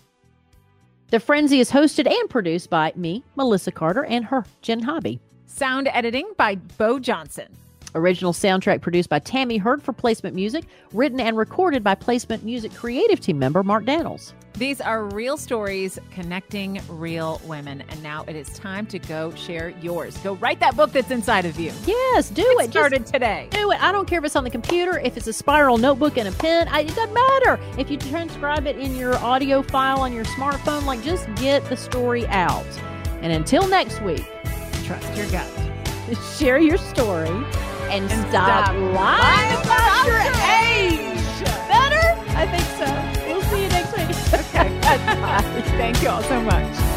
The Frenzy is hosted and produced by me, Melissa Carter, and her, Jen Hobby. Sound editing by Bo Johnson. Original soundtrack produced by Tammy Hurd for Placement Music, written and recorded by Placement Music creative team member Mark Daniels. These are real stories connecting real women. And now it is time to go share yours. Go write that book that's inside of you. Yes, do it. Started today. Do it. I don't care if it's on the computer, if it's a spiral notebook and a pen. It doesn't matter. If you transcribe it in your audio file on your smartphone, just get the story out. And until next week, trust your gut. Share your story and stop lying about your age. Better? I think so. We'll see you next week. Okay. Bye. Thank you all so much.